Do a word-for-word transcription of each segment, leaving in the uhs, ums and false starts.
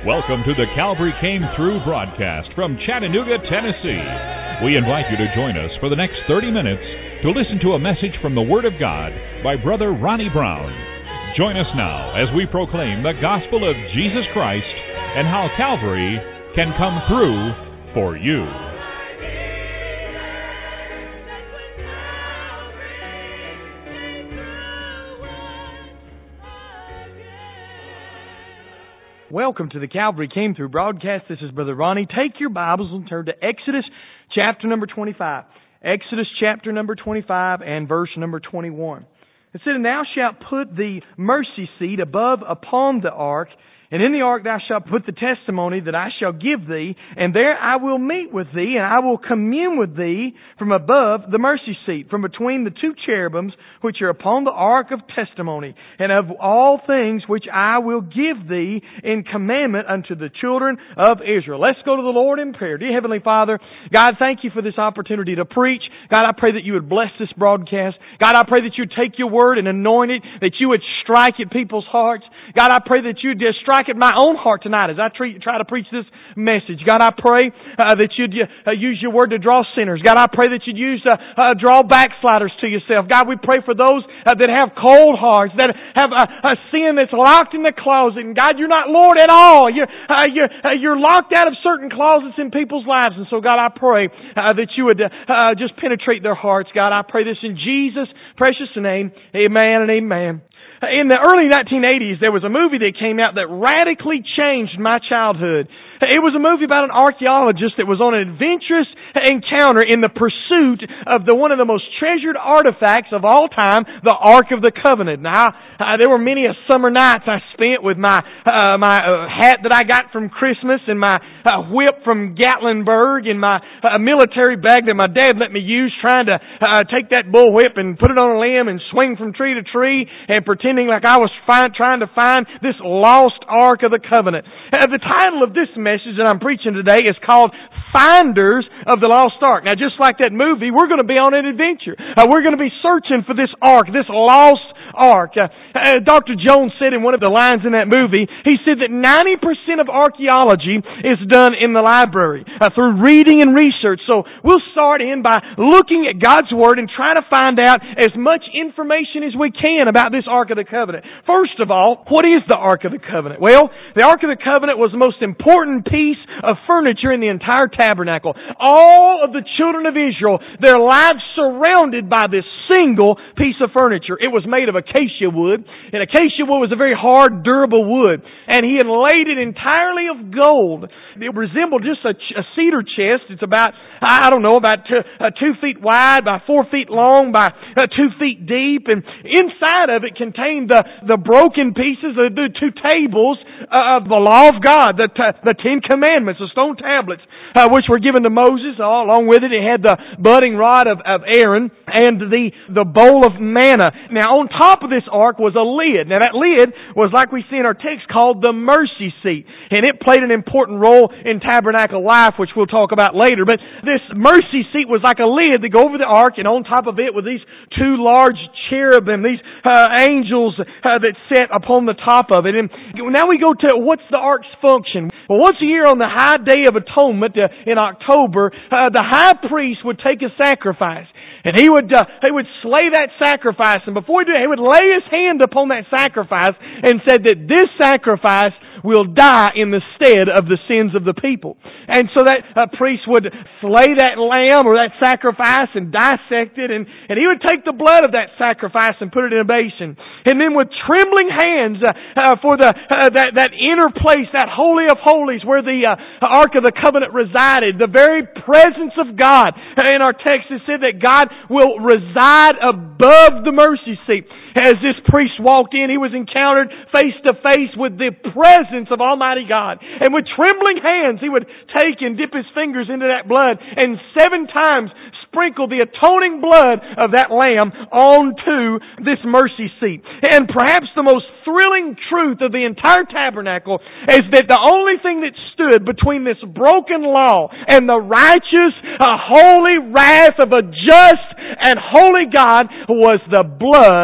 Welcome to the Calvary Came Through broadcast from Chattanooga, Tennessee. We invite you to join us for the next thirty minutes to listen to a message from the Word of God by Brother Ronnie Brown. Join us now as we proclaim the gospel of Jesus Christ and how Calvary can come through for you. Welcome to the Calvary Came Through broadcast. This is Brother Ronnie. Take your Bibles and turn to Exodus chapter number twenty-five. Exodus chapter number twenty-five and verse number twenty-one. It said, "And thou shalt put the mercy seat above upon the ark, and in the ark thou shalt put the testimony that I shall give thee, and there I will meet with thee, and I will commune with thee from above the mercy seat, from between the two cherubims which are upon the ark of testimony, and of all things which I will give thee in commandment unto the children of Israel." Let's go to the Lord in prayer. Dear Heavenly Father, God, thank you for this opportunity to preach. God, I pray that you would bless this broadcast. God, I pray that you would take your word and anoint it, that you would strike at people's hearts. God, I pray that you'd just strike at my own heart tonight as I treat, try to preach this message. God, I pray uh, that you'd uh, use your word to draw sinners. God, I pray that you'd use uh, uh, draw backsliders to yourself. God, we pray for those uh, that have cold hearts, that have a, a sin that's locked in the closet. And God, you're not Lord at all. You're, uh, you're, uh, you're locked out of certain closets in people's lives. And so, God, I pray uh, that you would uh, uh, just penetrate their hearts. God, I pray this in Jesus' precious name. Amen and amen. In the early nineteen eighties, there was a movie that came out that radically changed my childhood. It was a movie about an archaeologist that was on an adventurous encounter in the pursuit of the one of the most treasured artifacts of all time, the Ark of the Covenant. Now, uh, there were many a summer nights I spent with my uh, my uh, hat that I got from Christmas and my uh, whip from Gatlinburg and my uh, military bag that my dad let me use, trying to uh, take that bullwhip and put it on a limb and swing from tree to tree and pretending like I was find, trying to find this lost Ark of the Covenant. Uh, the title of this message that I'm preaching today is called Finders of the Lost Ark. Now, just like that movie, we're going to be on an adventure. Uh, we're going to be searching for this ark, this lost ark. Uh, uh, Doctor Jones said in one of the lines in that movie, he said that ninety percent of archaeology is done in the library uh, through reading and research. So we'll start in by looking at God's Word and trying to find out as much information as we can about this Ark of the Covenant. First of all, what is the Ark of the Covenant? Well, the Ark of the Covenant was the most important piece of furniture in the entire tabernacle. All of the children of Israel, their lives surrounded by this single piece of furniture. It was made of acacia wood, and acacia wood was a very hard, durable wood, and he had laid it entirely of gold. It resembled just a, a cedar chest. It's about, I don't know, about two, uh, two feet wide by four feet long by uh, two feet deep, and inside of it contained the, the broken pieces of the two tables uh, of the law of God, the, t- the Ten Commandments, the stone tablets, uh, which were given to Moses. All along with it, it had the budding rod of, of Aaron and the, the bowl of manna. Now, on top of this ark was a lid. Now, that lid was, like we see in our text, called the mercy seat. And it played an important role in tabernacle life, which we'll talk about later. But this mercy seat was like a lid that go over the ark, and on top of it were these two large cherubim, these uh, angels uh, that sat upon the top of it. And now we go to what's the ark's function. Well, once a year on the High Day of Atonement uh, in October, uh, the high priest would take a sacrifice. And he would uh, he would slay that sacrifice. And before he did, he would lay his hand upon that sacrifice and said that this sacrifice will die in the stead of the sins of the people. And so that uh, priest would slay that lamb or that sacrifice and dissect it. And, and he would take the blood of that sacrifice and put it in a basin. And then with trembling hands uh, uh, for the uh, that, that inner place, that Holy of Holies where the uh, Ark of the Covenant resided, the very presence of God. In our text it said that God will reside above the mercy seat. As this priest walked in, he was encountered face to face with the presence of Almighty God. And with trembling hands, he would take and dip his fingers into that blood and seven times sprinkle the atoning blood of that lamb onto this mercy seat. And perhaps the most thrilling truth of the entire tabernacle is that the only thing that stood between this broken law and the righteous, uh, holy wrath of a just and holy God was the blood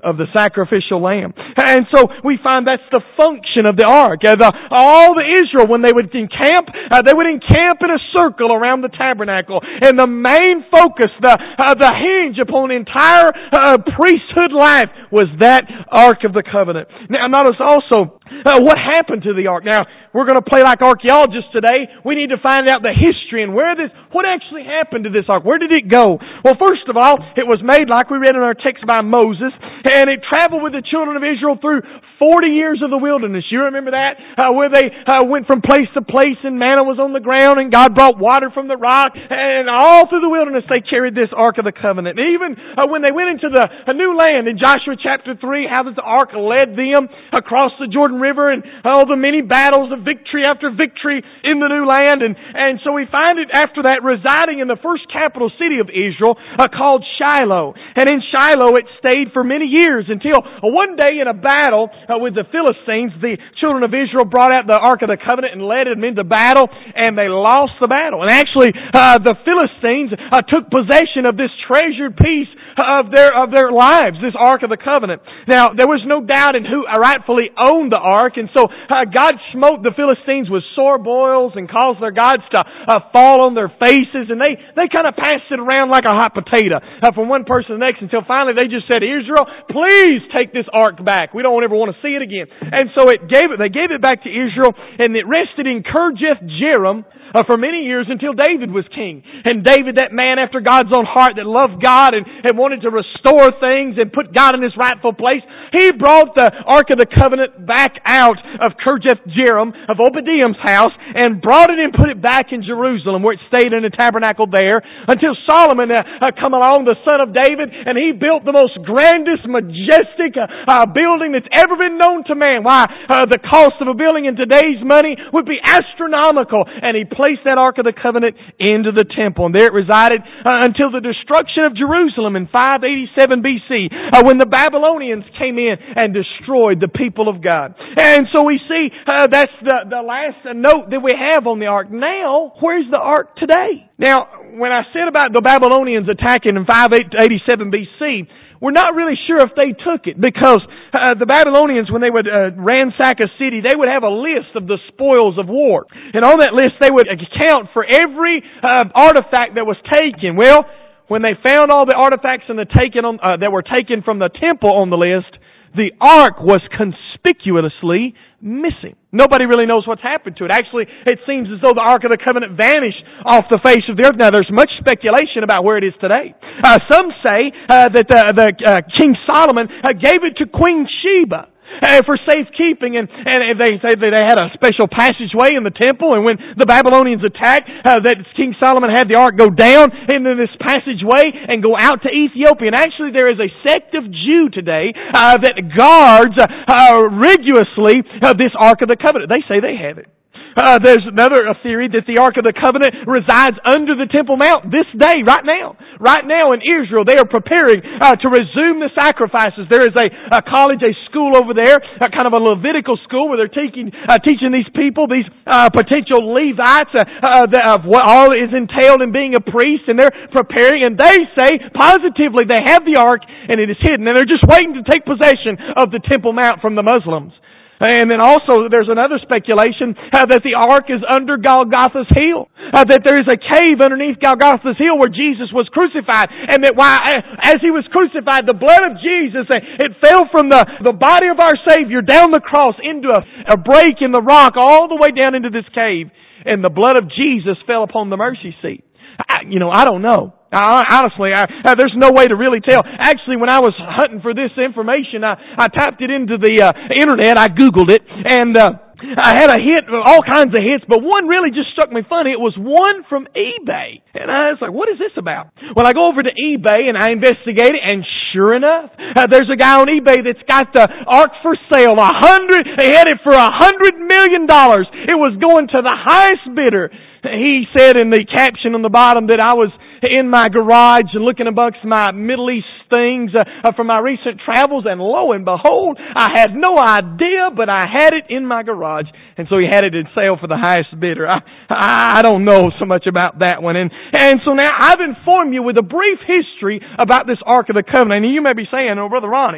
of the sacrificial lamb. And so we find that's the function of the ark. Uh, the, all the Israel, when they would encamp, uh, they would encamp in a circle around the tabernacle. And the main focus, the uh, the hinge upon entire uh, priesthood life was that Ark of the Covenant. Now notice also uh, what happened to the ark. Now, we're going to play like archaeologists today. We need to find out the history and where this, what actually happened to this ark. Where did it go? Well, first of all, it was made, like we read in our text, by Moses, and it traveled with the children of Israel through forty years of the wilderness. You remember that? Uh, where they uh, went from place to place and manna was on the ground and God brought water from the rock, and all through the wilderness they carried this Ark of the Covenant. And even uh, when they went into the a new land in Joshua chapter three, how the ark led them across the Jordan River and all the many battles of victory after victory in the new land. And, and so we find it after that residing in the first capital city of Israel uh, called Shiloh. And in Shiloh it stayed for many years until uh, one day in a battle uh, with the Philistines, the children of Israel brought out the Ark of the Covenant and led them into battle, and they lost the battle. And actually uh, the Philistines uh, took possession of this treasured piece of their of their lives, this Ark of the Covenant. Now, there was no doubt in who rightfully owned the Ark, and so uh, God smote the Philistines with sore boils and caused their gods to uh, fall on their faces, and they, they kind of passed it around like a hot potato uh, from one person to the next until finally they just said, Israel, please take this Ark back. We don't ever want to see it again. And so it gave it, they gave it back to Israel, and it rested in Kirjath Jearim Uh, for many years until David was king. And David, that man after God's own heart that loved God and, and wanted to restore things and put God in His rightful place, he brought the Ark of the Covenant back out of Kirjath Jearim, of Obadiah's house, and brought it and put it back in Jerusalem, where it stayed in the tabernacle there until Solomon uh, uh, come along, the son of David, and he built the most grandest, majestic uh, uh, building that's ever been known to man. Why? Uh, the cost of a building in today's money would be astronomical, and he placed that Ark of the Covenant into the temple, and there it resided uh, until the destruction of Jerusalem in five eighty-seven B C, uh, when the Babylonians came in and destroyed the people of God. And so we see uh, that's the, the last note that we have on the Ark. Now, where's the Ark today? Now, when I said about the Babylonians attacking in five eighty-seven B C, we're not really sure if they took it, because uh, the Babylonians, when they would uh, ransack a city, they would have a list of the spoils of war. And on that list, they would account for every uh, artifact that was taken. Well, when they found all the artifacts and the taken on, uh, that were taken from the temple on the list, the Ark was conspicuously missing. Nobody really knows what's happened to it. Actually, it seems as though the Ark of the Covenant vanished off the face of the earth. Now, there's much speculation about where it is today. Uh, some say uh, that the, the uh, King Solomon uh, gave it to Queen Sheba Uh, for safekeeping, and, and they say that they had a special passageway in the temple, and when the Babylonians attacked, uh, that King Solomon had the ark go down into this passageway and go out to Ethiopia. And actually there is a sect of Jew today uh, that guards uh, uh, rigorously uh, this Ark of the Covenant. They say they have it. Uh, there's another a theory that the Ark of the Covenant resides under the Temple Mount this day, right now. Right now in Israel, they are preparing uh, to resume the sacrifices. There is a, a college, a school over there, a kind of a Levitical school where they're teaching uh, teaching these people, these uh, potential Levites, uh, uh, the, of what all is entailed in being a priest, and they're preparing, and they say positively they have the Ark and it is hidden, and they're just waiting to take possession of the Temple Mount from the Muslims. And then also there's another speculation uh, that the Ark is under Golgotha's hill. Uh, that there is a cave underneath Golgotha's hill where Jesus was crucified. And that while, as He was crucified, the blood of Jesus, uh, it fell from the, the body of our Savior down the cross into a, a break in the rock all the way down into this cave. And the blood of Jesus fell upon the mercy seat. I, you know, I don't know. I, honestly, I, uh, there's no way to really tell. Actually, when I was hunting for this information, I, I tapped it into the uh, internet. I Googled it, and uh, I had a hit, all kinds of hits, but one really just struck me funny. It was one from eBay. And I was like, what is this about? Well, I go over to eBay and I investigate it, and sure enough, uh, there's a guy on eBay that's got the Ark for sale. A hundred, they had it for a hundred million dollars. It was going to the highest bidder. He said in the caption on the bottom that I was in my garage looking amongst my Middle East things uh, from my recent travels, and lo and behold, I had no idea, but I had it in my garage. And so he had it in sale for the highest bidder. I, I don't know so much about that one. And, and so now I've informed you with a brief history about this Ark of the Covenant. And you may be saying, oh, Brother Ronnie,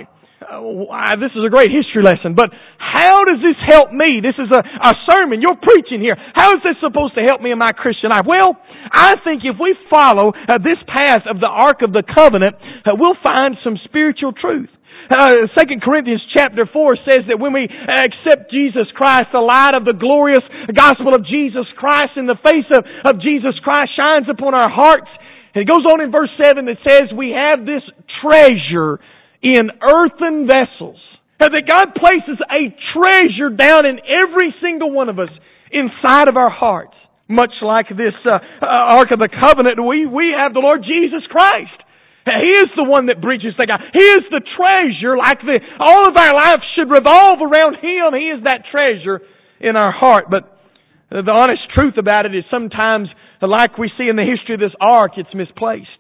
Uh, this is a great history lesson, but how does this help me? This is a, a sermon. You're preaching here. How is this supposed to help me in my Christian life? Well, I think if we follow uh, this path of the Ark of the Covenant, uh, we'll find some spiritual truth. Uh, Second Corinthians chapter four says that when we accept Jesus Christ, the light of the glorious gospel of Jesus Christ in the face of, of Jesus Christ shines upon our hearts. And it goes on in verse seven that says we have this treasure in earthen vessels. And that God places a treasure down in every single one of us inside of our hearts. Much like this uh, uh, Ark of the Covenant, we, we have the Lord Jesus Christ. He is the one that bridges the gap. He is the treasure, like the, all of our life should revolve around Him. He is that treasure in our heart. But the honest truth about it is sometimes, like we see in the history of this ark, it's misplaced.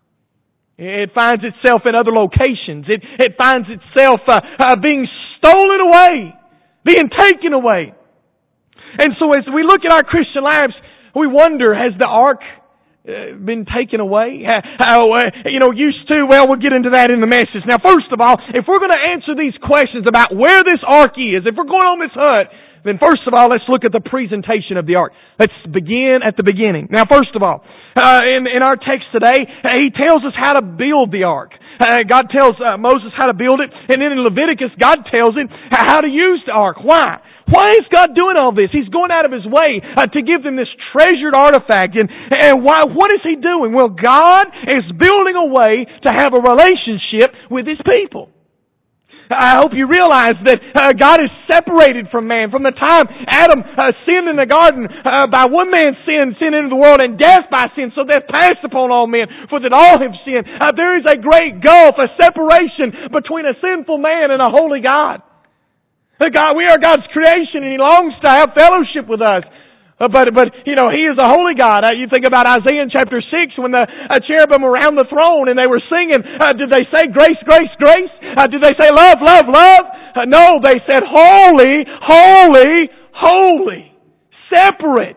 It finds itself in other locations. It, it finds itself uh, uh, being stolen away, being taken away. And so as we look at our Christian lives, we wonder, has the ark Uh, been taken away? How, uh, you know, used to, well, we'll get into that in the message. Now, first of all, if we're going to answer these questions about where this ark is, if we're going on this hunt, then first of all, let's look at the presentation of the ark. Let's begin at the beginning. Now, first of all, uh, in, in our text today, uh, he tells us how to build the ark. Uh, God tells uh, Moses how to build it, and then in Leviticus, God tells him how to use the ark. Why? Why is God doing all this? He's going out of His way uh, to give them this treasured artifact. And, and why? What is He doing? Well, God is building a way to have a relationship with His people. I hope you realize that uh, God is separated from man. From the time Adam uh, sinned in the garden, uh, by one man's sin, sin into the world, and death by sin, so death passed upon all men, for that all have sinned. Uh, there is a great gulf, a separation between a sinful man and a holy God. God, we are God's creation, and He longs to have fellowship with us. Uh, but, but, you know, He is a holy God. Uh, you think about Isaiah chapter six when the uh, cherubim were around the throne and they were singing. Uh, did they say grace, grace, grace? Uh, did they say love, love, love? Uh, no, they said holy, holy, holy. Separate.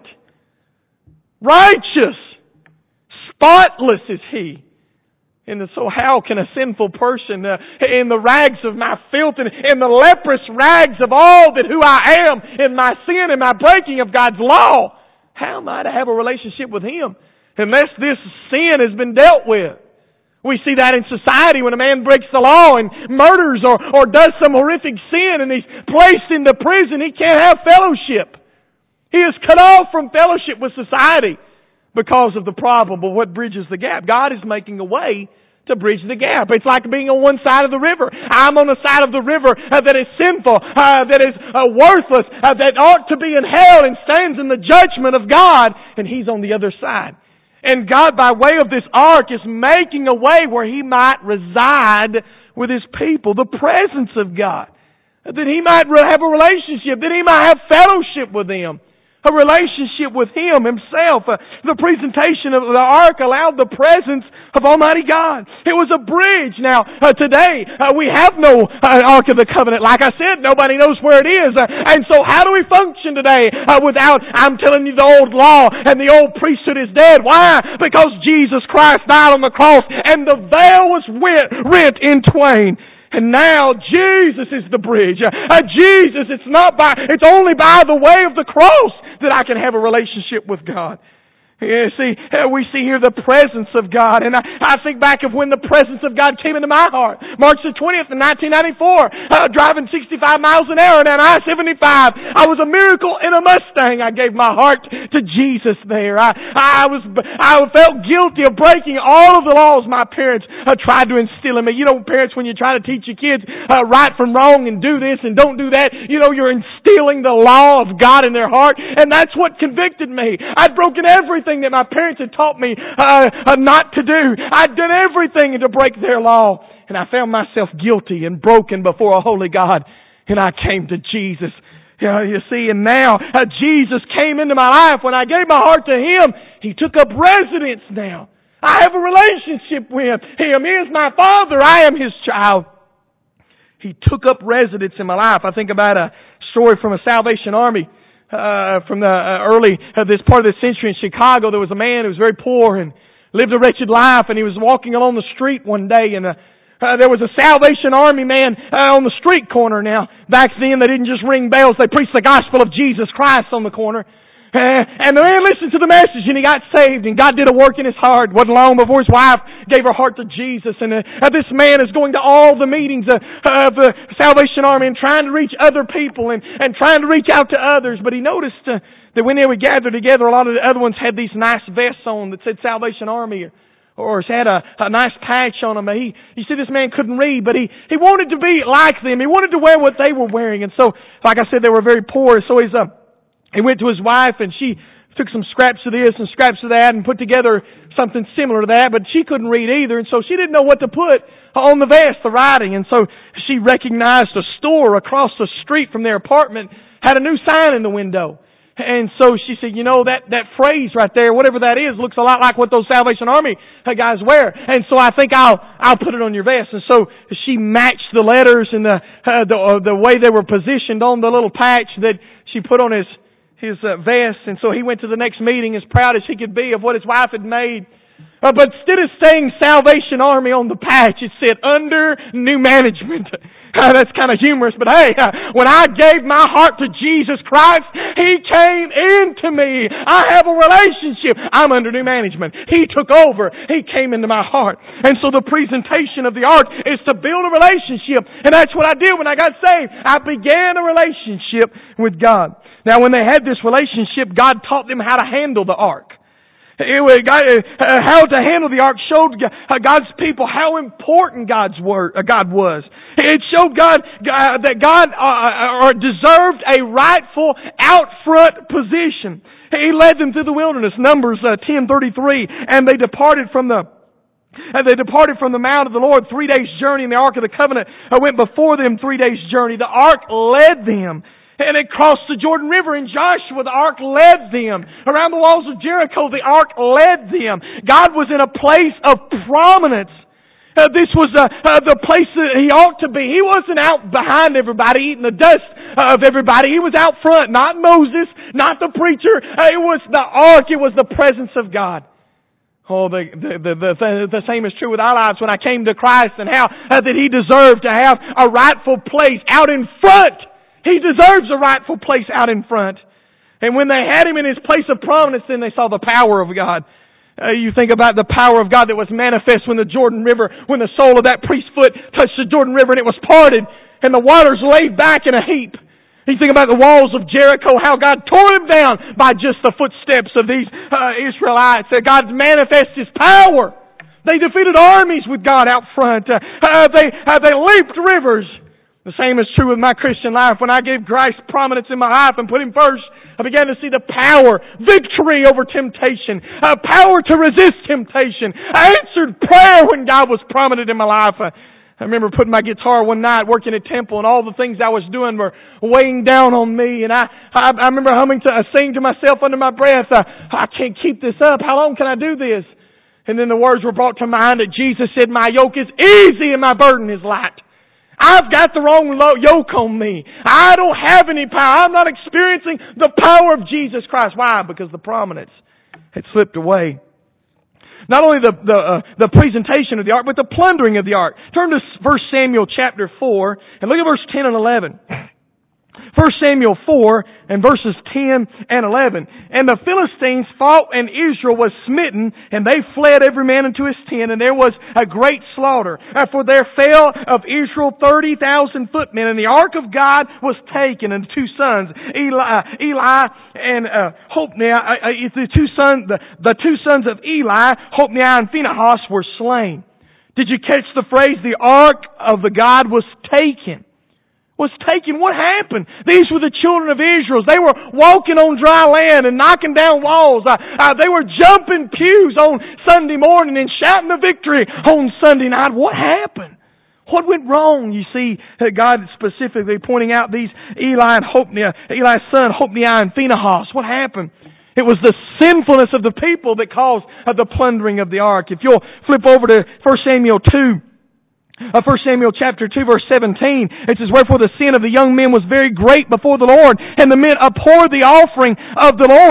Righteous. Spotless is He. And so how can a sinful person uh, in the rags of my filth and in the leprous rags of all that who I am in my sin and my breaking of God's law, how am I to have a relationship with Him unless this sin has been dealt with? We see that in society when a man breaks the law and murders or, or does some horrific sin and he's placed into prison, he can't have fellowship. He is cut off from fellowship with society because of the problem. But what bridges the gap? God is making a way to bridge the gap. It's like being on one side of the river. I'm on the side of the river uh, that is sinful, uh, that is uh, worthless, uh, that ought to be in hell and stands in the judgment of God, and He's on the other side. And God, by way of this ark, is making a way where He might reside with His people, the presence of God, that He might have a relationship, that He might have fellowship with them. A relationship with Him Himself. Uh, the presentation of the ark allowed the presence of Almighty God. It was a bridge. Now, uh, today, uh, we have no uh, Ark of the Covenant. Like I said, nobody knows where it is. Uh, and so how do we function today uh, without, I'm telling you, the old law and the old priesthood is dead? Why? Because Jesus Christ died on the cross and the veil was rent, rent in twain. And now Jesus is the bridge. Uh, Jesus, it's not by, it's only by the way of the cross that I can have a relationship with God. You see, we see here the presence of God. And I, I think back of when the presence of God came into my heart. March the twentieth in nineteen ninety-four, uh, driving sixty-five miles an hour down I seventy-five. I was a miracle in a Mustang. I gave my heart to Jesus there. I, I was, I felt guilty of breaking all of the laws my parents uh, tried to instill in me. You know, parents, when you try to teach your kids uh, right from wrong and do this and don't do that, you know, you're instilling the law of God in their heart. And that's what convicted me. I'd broken everything that my parents had taught me uh, uh, not to do. I'd done everything to break their law. And I found myself guilty and broken before a holy God. And I came to Jesus. You know, you see, and now uh, Jesus came into my life. When I gave my heart to Him, He took up residence now. I have a relationship with Him. He is my Father. I am His child. He took up residence in my life. I think about a story from a Salvation Army. Uh, from the uh, early, uh, this part of the century in Chicago, there was a man who was very poor and lived a wretched life, and he was walking along the street one day, and a, Uh, there was a Salvation Army man uh, on the street corner. Now, back then they didn't just ring bells. They preached the gospel of Jesus Christ on the corner. Uh, and the man listened to the message and he got saved and God did a work in his heart. Wasn't long before his wife gave her heart to Jesus. And uh, uh, this man is going to all the meetings uh, of the Salvation Army and trying to reach other people and, and trying to reach out to others. But he noticed uh, that when they would gather together, a lot of the other ones had these nice vests on that said Salvation Army, or had a, a nice patch on them. He, you see, this man couldn't read, but he, he wanted to be like them. He wanted to wear what they were wearing. And so, like I said, they were very poor. So he's, uh, he went to his wife and she took some scraps of this and scraps of that and put together something similar to that, but she couldn't read either. And so she didn't know what to put on the vest, the writing. And so she recognized a store across the street from their apartment had a new sign in the window. And so she said, you know, that, that phrase right there, whatever that is, looks a lot like what those Salvation Army guys wear. And so I think I'll, I'll put it on your vest. And so she matched the letters and the, uh, the, uh, the way they were positioned on the little patch that she put on his, his uh, vest. And so he went to the next meeting as proud as he could be of what his wife had made. Uh, but instead of saying Salvation Army on the patch, it said under new management. Uh, that's kind of humorous, but hey, uh, when I gave my heart to Jesus Christ, He came into me. I have a relationship. I'm under new management. He took over. He came into my heart. And so the presentation of the ark is to build a relationship. And that's what I did when I got saved. I began a relationship with God. Now when they had this relationship, God taught them how to handle the ark. It was, uh, how to handle the ark showed God's people how important God's word, uh, God was. It showed God uh, that God uh, deserved a rightful out front position. He led them through the wilderness. Numbers uh, ten thirty-three, and they departed from the and they departed from the mount of the Lord three days' journey, and the ark of the covenant uh, went before them three days' journey. The ark led them. And it crossed the Jordan River, and Joshua, the ark led them. Around the walls of Jericho, the ark led them. God was in a place of prominence. Uh, this was uh, uh, the place that He ought to be. He wasn't out behind everybody, eating the dust of everybody. He was out front, not Moses, not the preacher. Uh, it was the ark. It was the presence of God. Oh, the, the, the, the, the same is true with our lives when I came to Christ and how uh, that He deserved to have a rightful place out in front. He deserves a rightful place out in front. And when they had Him in His place of prominence, then they saw the power of God. Uh, you think about the power of God that was manifest when the Jordan River, when the sole of that priest's foot touched the Jordan River and it was parted and the waters laid back in a heap. You think about the walls of Jericho, how God tore them down by just the footsteps of these uh, Israelites. That God manifests His power. They defeated armies with God out front. Uh, uh, they, uh, they leaped rivers. The same is true with my Christian life. When I gave Christ prominence in my life and put Him first, I began to see the power, victory over temptation, uh, power to resist temptation. I answered prayer when God was prominent in my life. I, I remember putting my guitar one night, working at temple, and all the things I was doing were weighing down on me. And I, I, I remember humming to, uh, saying to myself under my breath, uh, I can't keep this up. How long can I do this? And then the words were brought to mind that Jesus said, my yoke is easy and my burden is light. I've got the wrong yoke on me. I don't have any power. I'm not experiencing the power of Jesus Christ. Why? Because the prominence had slipped away. Not only the the, uh, the presentation of the ark, but the plundering of the ark. Turn to First Samuel chapter four and look at verse ten and eleven. First Samuel four and verses ten and eleven. And the Philistines fought and Israel was smitten, and they fled every man into his tent, and there was a great slaughter. For there fell of Israel thirty thousand footmen, and the ark of God was taken, and the two sons, Eli, uh, Eli and uh, Hophni, uh, uh, the two sons, the, the two sons of Eli, Hophni and Phinehas, were slain. Did you catch the phrase? The ark of the God was taken. Was taken. What happened? These were the children of Israel. They were walking on dry land and knocking down walls. Uh, uh, they were jumping pews on Sunday morning and shouting the victory on Sunday night. What happened? What went wrong? You see, uh, God specifically pointing out these Eli and Hophni, Eli's son Hophni and Phinehas. What happened? It was the sinfulness of the people that caused uh, the plundering of the ark. If you'll flip over to First Samuel two. Uh, First Samuel chapter two verse seventeen, it says, wherefore the sin of the young men was very great before the Lord, and the men abhorred the offering of the Lord.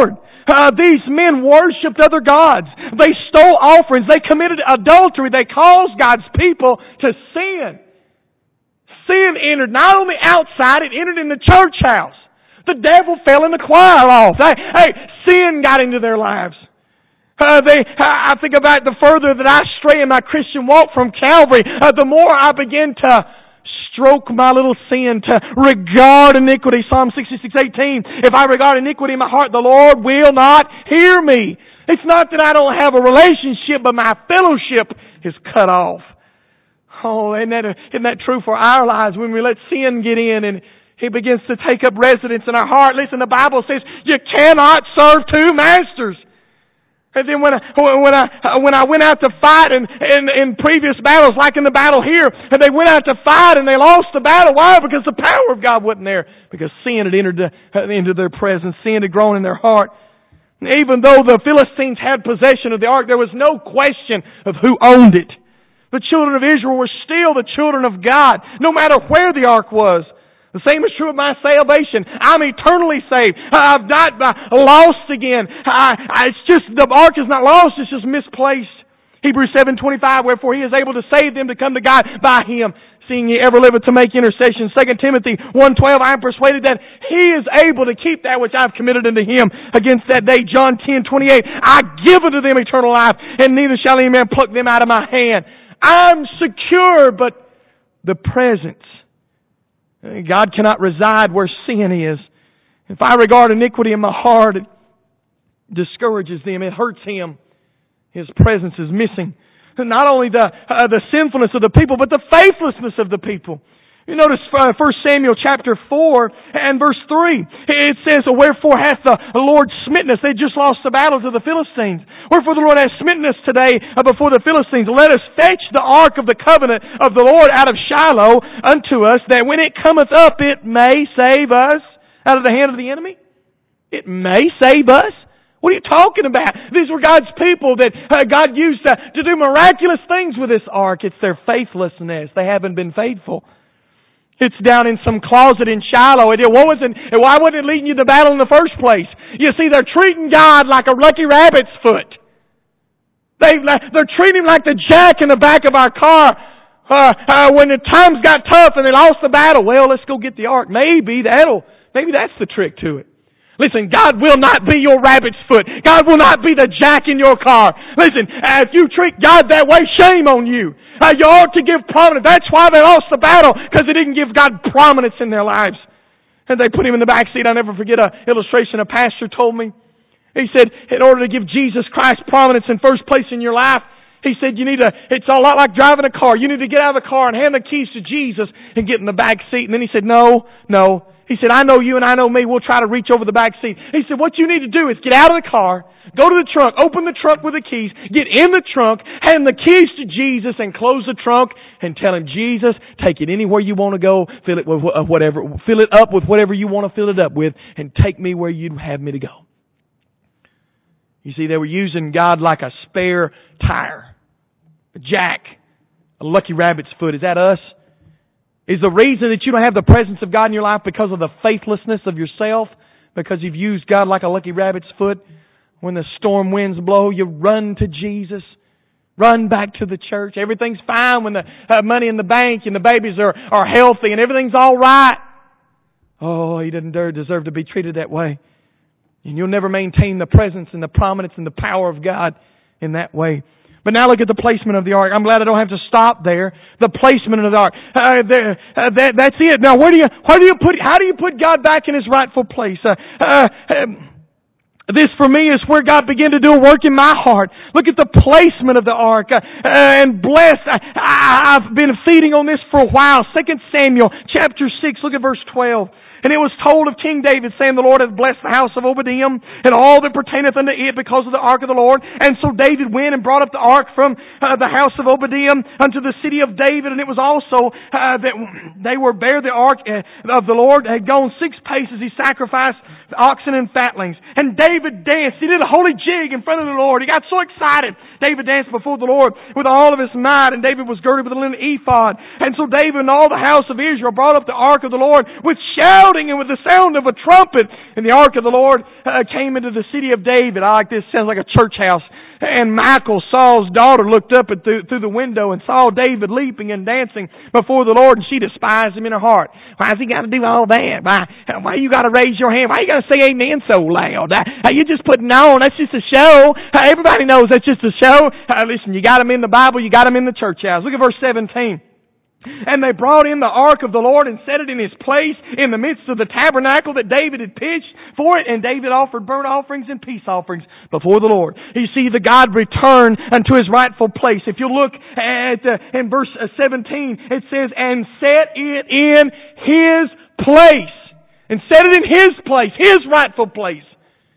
Uh, these men worshipped other gods. They stole offerings. They committed adultery. They caused God's people to sin. Sin entered not on the outside, it entered in the church house. The devil fell in the choir loft. Hey, hey, sin got into their lives. Uh, they, I think about the further that I stray in my Christian walk from Calvary, uh, the more I begin to stroke my little sin, to regard iniquity. Psalm sixty-six eighteen. If I regard iniquity in my heart, the Lord will not hear me. It's not that I don't have a relationship, but my fellowship is cut off. Oh, isn't that, isn't that true for our lives when we let sin get in and He begins to take up residence in our heart? Listen, the Bible says you cannot serve two masters. And then when I, when I, when I went out to fight in, in, in previous battles, like in the battle here, and they went out to fight and they lost the battle. Why? Because the power of God wasn't there. Because sin had entered the, into their presence. Sin had grown in their heart. And even though the Philistines had possession of the ark, there was no question of who owned it. The children of Israel were still the children of God, no matter where the ark was. The same is true of my salvation. I'm eternally saved. I've not uh, lost again. I, I, it's just, the ark is not lost, it's just misplaced. Hebrews seven twenty-five, wherefore He is able to save them to come to God by Him, seeing ye ever liveth to make intercession. Second Timothy one twelve, I am persuaded that He is able to keep that which I've committed unto Him against that day. John ten twenty-eight, I give unto them eternal life, and neither shall any man pluck them out of my hand. I'm secure, but the presence. God cannot reside where sin is. If I regard iniquity in my heart, it discourages them. It hurts Him. His presence is missing. Not only the uh, the sinfulness of the people, but the faithlessness of the people. You notice uh, First Samuel chapter four and verse three. It says, wherefore hath the Lord smitten us? They just lost the battle to the Philistines. Wherefore the Lord hath smitten us today before the Philistines. Let us fetch the ark of the covenant of the Lord out of Shiloh unto us, that when it cometh up, it may save us out of the hand of the enemy. It may save us. What are you talking about? These were God's people that uh, God used to, to do miraculous things with this ark. It's their faithlessness. They haven't been faithful. It's down in some closet in Shiloh. It wasn't, why wasn't it leading you to battle in the first place? You see, they're treating God like a lucky rabbit's foot. They, they're treating Him like the jack in the back of our car. Uh, uh, when the times got tough and they lost the battle, well, let's go get the ark. Maybe that'll, maybe that's the trick to it. Listen, God will not be your rabbit's foot. God will not be the jack in your car. Listen, uh, if you treat God that way, shame on you. Uh, you ought to give prominence. That's why they lost the battle, because they didn't give God prominence in their lives. And they put Him in the back seat. I'll never forget an illustration a pastor told me. He said, in order to give Jesus Christ prominence in first place in your life, he said, you need to, it's a lot like driving a car. You need to get out of the car and hand the keys to Jesus and get in the back seat. And then he said, no, no. He said, I know you and I know me. We'll try to reach over the back seat. He said, what you need to do is get out of the car, go to the trunk, open the trunk with the keys, get in the trunk, hand the keys to Jesus and close the trunk and tell Him, Jesus, take it anywhere you want to go, fill it with whatever, fill it up with whatever you want to fill it up with, and take me where you'd have me to go. You see, they were using God like a spare tire, a jack, a lucky rabbit's foot. Is that us? Is the reason that you don't have the presence of God in your life because of the faithlessness of yourself? Because you've used God like a lucky rabbit's foot? When the storm winds blow, you run to Jesus. Run back to the church. Everything's fine when the uh, money in the bank and the babies are, are healthy and everything's all right. Oh, He doesn't deserve to be treated that way. And you'll never maintain the presence and the prominence and the power of God in that way. But now look at the placement of the ark. I'm glad I don't have to stop there. The placement of the ark. Uh, there, uh, that, that's it. Now, where do you, where do you put, how do you put God back in His rightful place? Uh, uh, um, this for me is where God began to do a work in my heart. Look at the placement of the ark. Uh, uh, and blessed. I, I've been feeding on this for a while. Second Samuel chapter six. Look at verse twelve. And it was told of King David, saying, the Lord hath blessed the house of Obadiah and all that pertaineth unto it because of the ark of the Lord. And so David went and brought up the ark from uh, the house of Obadiah unto the city of David. And it was also uh, that they were bare the ark of the Lord had gone six paces. He sacrificed the oxen and fatlings. And David David danced. He did a holy jig in front of the Lord. He got so excited. David danced before the Lord with all of his might, and David was girded with a linen ephod. And so David and all the house of Israel brought up the ark of the Lord with shouting and with the sound of a trumpet. And the ark of the Lord uh, came into the city of David. I like this. Sounds like a church house. And Michal, Saul's daughter, looked up at through, through the window and saw David leaping and dancing before the Lord, and she despised him in her heart. Why's he got to do all that? Why, why you got to raise your hand? Why you got to say amen so loud? Uh, you just putting on. That's just a show. Uh, everybody knows that's just a show. Uh, listen, you got them in the Bible. You got them in the church house. Look at verse seventeen. And they brought in the ark of the Lord and set it in his place in the midst of the tabernacle that David had pitched for it. And David offered burnt offerings and peace offerings before the Lord. You see, the God returned unto his rightful place. If you look at uh, in verse seventeen, it says, and set it in his place. And set it in his place, his rightful place.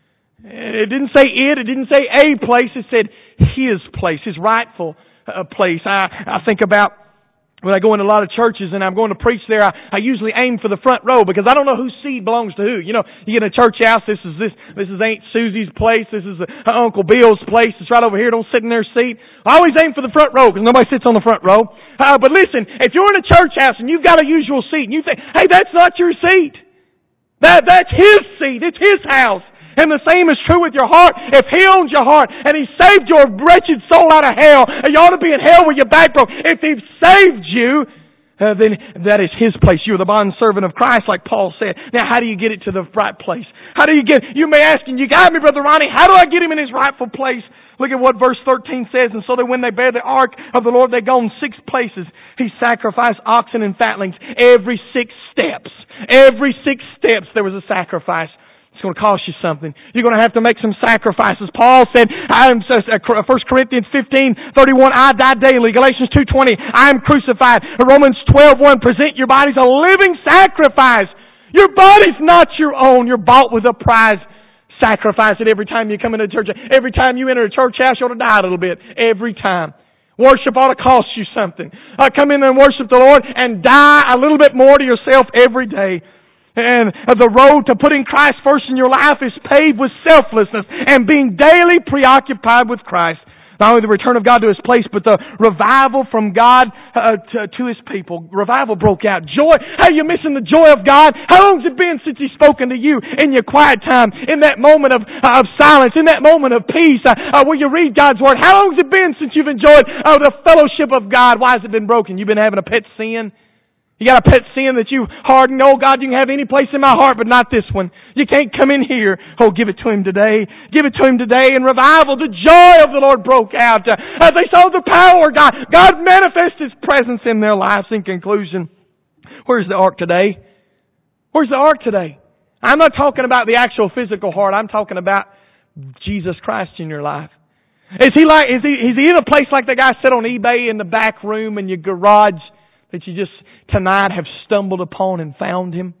It didn't say it, it didn't say a place, it said his place, his rightful uh, place. I, I think about when I go into a lot of churches and I'm going to preach there, I, I usually aim for the front row because I don't know whose seat belongs to who. You know, you get in a church house, this is this, this is Aunt Susie's place, this is uh, Uncle Bill's place, it's right over here, don't sit in their seat. I always aim for the front row because nobody sits on the front row. Uh, but listen, if you're in a church house and you've got a usual seat and you think, hey, that's not your seat. That, that's his seat, it's his house. And the same is true with your heart. If He owns your heart and He saved your wretched soul out of hell, and you ought to be in hell with your back broke. If He's saved you, uh, then that is His place. You are the bondservant of Christ, like Paul said. Now, how do you get it to the right place? How do you get it? You may ask, and you got me, Brother Ronnie, how do I get Him in His rightful place? Look at what verse thirteen says. And so that when they bear the ark of the Lord, they go in six places. He sacrificed oxen and fatlings every six steps. Every six steps there was a sacrifice. It's going to cost you something. You're going to have to make some sacrifices. Paul said, I'm, First Corinthians fifteen thirty-one, I die daily. Galatians two twenty, I am crucified. Romans twelve one, present your bodies a living sacrifice. Your body's not your own. You're bought with a price. Sacrifice it every time you come into church. Every time you enter a church house, you ought to die a little bit. Every time. Worship ought to cost you something. Uh, come in and worship the Lord and die a little bit more to yourself every day. And the road to putting Christ first in your life is paved with selflessness and being daily preoccupied with Christ. Not only the return of God to His place, but the revival from God uh, to, to His people. Revival broke out. Joy. Hey, you're missing the joy of God. How long has it been since He's spoken to you in your quiet time, in that moment of, uh, of silence, in that moment of peace, uh, uh, where you read God's Word? How long has it been since you've enjoyed uh, the fellowship of God? Why has it been broken? You've been having a pet sin? You got a pet sin that you hardened. Oh, God, you can have any place in my heart, but not this one. You can't come in here. Oh, give it to Him today. Give it to Him today in revival. The joy of the Lord broke out. Uh, as they saw the power of God, God manifested His presence in their lives. In conclusion, where's the ark today? Where's the ark today? I'm not talking about the actual physical heart. I'm talking about Jesus Christ in your life. Is He like, is He, is He in a place like the guy said on eBay in the back room in your garage that you just tonight have stumbled upon and found Him?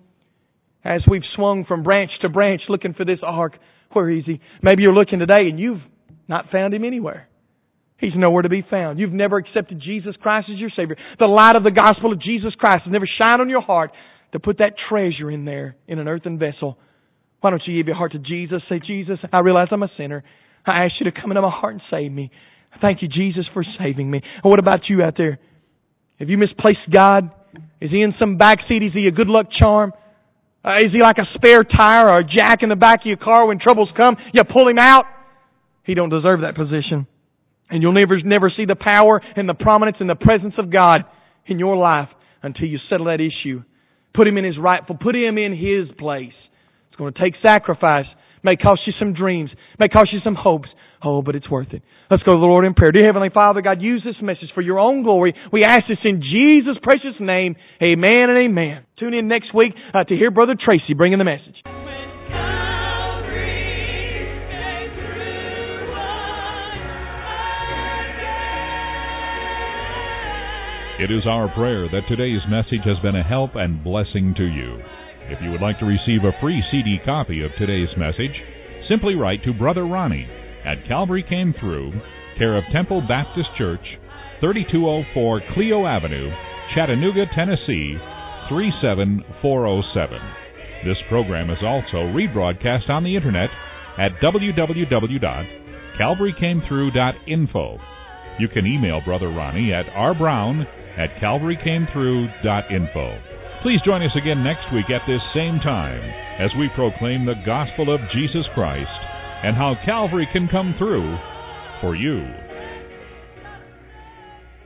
As we've swung from branch to branch looking for this ark, where is He? Maybe you're looking today and you've not found Him anywhere. He's nowhere to be found. You've never accepted Jesus Christ as your Savior. The light of the gospel of Jesus Christ has never shined on your heart to put that treasure in there in an earthen vessel. Why don't you give your heart to Jesus? Say, Jesus, I realize I'm a sinner. I ask You to come into my heart and save me. Thank You, Jesus, for saving me. And what about you out there? Have you misplaced God? Is He in some back seat? Is He a good luck charm? Uh, is He like a spare tire or a jack in the back of your car when troubles come? You pull Him out? He don't deserve that position. And you'll never, never see the power and the prominence and the presence of God in your life until you settle that issue. Put Him in His rightful, put Him in His place. It's going to take sacrifice. May cost you some dreams. May cost you some hopes. Oh, but it's worth it. Let's go to the Lord in prayer. Dear Heavenly Father, God, use this message for Your own glory. We ask this in Jesus' precious name. Amen and amen. Tune in next week uh, to hear Brother Tracy bringing the message. It is our prayer that today's message has been a help and blessing to you. If you would like to receive a free C D copy of today's message, simply write to Brother Ronnie at Calvary Came Through, care of Temple Baptist Church, thirty-two oh four Clio Avenue, Chattanooga, Tennessee, three seven four oh seven. This program is also rebroadcast on the Internet at w w w dot calvary came through dot info. You can email Brother Ronnie at r brown at calvary came through dot info. Please join us again next week at this same time as we proclaim the gospel of Jesus Christ and how Calvary can come through for you.